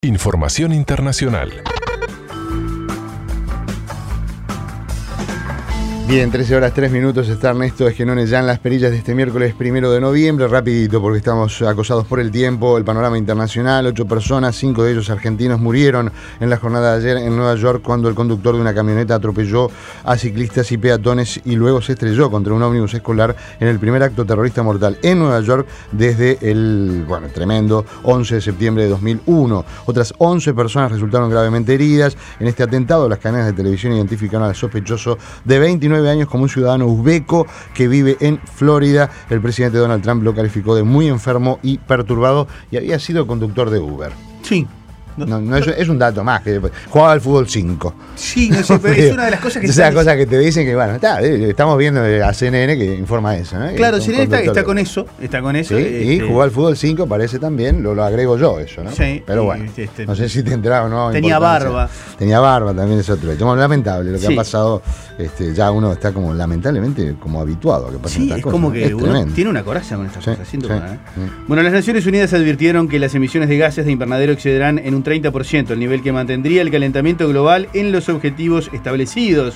Información internacional. Bien, 13 horas 3 minutos está Ernesto Esquenone ya en las perillas de este miércoles 1 de noviembre. Rapidito, porque estamos acosados por el tiempo. El panorama internacional: 8 personas, 5 de ellos argentinos, murieron en la jornada de ayer en Nueva York cuando el conductor de una camioneta atropelló a ciclistas y peatones y luego se estrelló contra un ómnibus escolar en el primer acto terrorista mortal en Nueva York desde el tremendo 11 de septiembre de 2001. Otras 11 personas resultaron gravemente heridas en este atentado. Las cadenas de televisión identificaron al sospechoso de 29 años como un ciudadano uzbeco que vive en Florida. El presidente Donald Trump lo calificó de muy enfermo y perturbado y había sido conductor de Uber. Sí. No, es un dato más, que jugaba al fútbol 5. Sí, no sé, pero es una de las cosas que... Esas cosas que te dicen que, estamos viendo a CNN que informa eso, ¿no? Claro, CNN está con eso. Sí, y jugó al fútbol 5, parece también, lo agrego yo eso, ¿no? Sí. Pero bueno, no sé si te enteraba o no. Tenía barba. Tenía barba, también es otro hecho. Lamentable lo que ha pasado, ya uno está como lamentablemente como habituado a que pasen estas cosas. Sí, es como que uno tiene una coraza con estas cosas, sin duda. Bueno, las Naciones Unidas advirtieron que las emisiones de gases de invernadero excederán en un 30%, el nivel que mantendría el calentamiento global en los objetivos establecidos.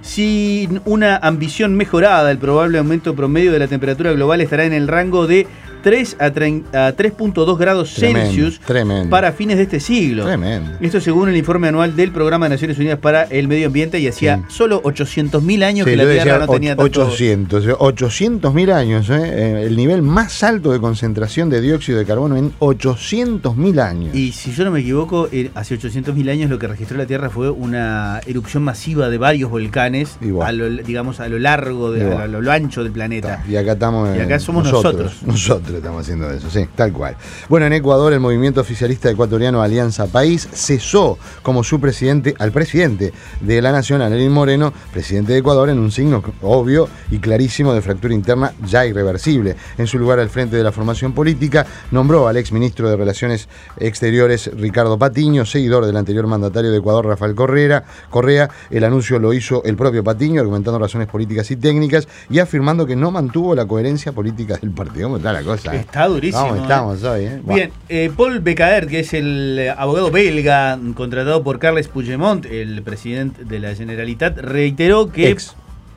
Sin una ambición mejorada, el probable aumento promedio de la temperatura global estará en el rango de 3 a 3.2 grados Celsius para fines de este siglo. Tremendo. Esto según el informe anual del Programa de Naciones Unidas para el Medio Ambiente, y hacía solo 800.000 años que la Tierra no tenía tanto... 800.000 años, el nivel más alto de concentración de dióxido de carbono en 800.000 años. Y si yo no me equivoco, hace 800.000 años lo que registró la Tierra fue una erupción masiva de varios volcanes a lo largo, a lo ancho del planeta. Y acá estamos... Y acá somos nosotros estamos haciendo eso, sí, tal cual. Bueno, en Ecuador, el movimiento oficialista ecuatoriano Alianza País cesó como su presidente al presidente de la nación, Lenín Moreno, presidente de Ecuador, en un signo obvio y clarísimo de fractura interna ya irreversible. En su lugar, al frente de la formación política, nombró al exministro de Relaciones Exteriores, Ricardo Patiño, seguidor del anterior mandatario de Ecuador, Rafael Correa. El anuncio lo hizo el propio Patiño, argumentando razones políticas y técnicas y afirmando que no mantuvo la coherencia política del partido. ¿Cómo está la cosa? Está durísimo. ¿Cómo estamos hoy? Bien, Paul Becaert, que es el abogado belga contratado por Carles Puigdemont, el presidente de la Generalitat, reiteró que... Ex,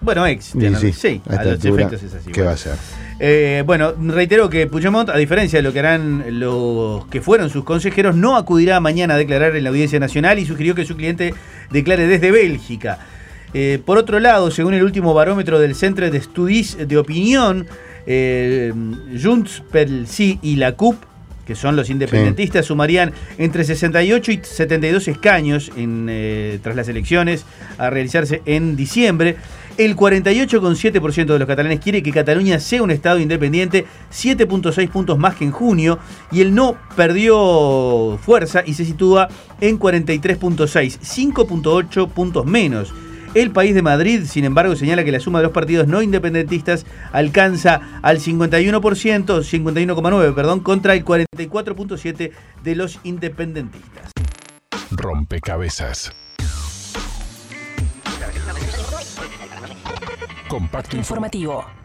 a los efectos es así. ¿Qué va a hacer? Reiteró que Puigdemont, a diferencia de lo que harán los que fueron sus consejeros, no acudirá mañana a declarar en la Audiencia Nacional y sugirió que su cliente declare desde Bélgica. Por otro lado, según el último barómetro del Centre d'Estudis de Opinión, Junts pel Sí y la CUP, que son los independentistas, sumarían entre 68 y 72 escaños tras las elecciones a realizarse en diciembre. El 48,7% de los catalanes quiere que Cataluña sea un estado independiente, 7.6 puntos más que en junio, y el no perdió fuerza y se sitúa en 43.6, 5.8 puntos menos. El País de Madrid, sin embargo, señala que la suma de los partidos no independentistas alcanza al 51,9%, contra el 44.7% de los independentistas. Rompecabezas. Compacto informativo.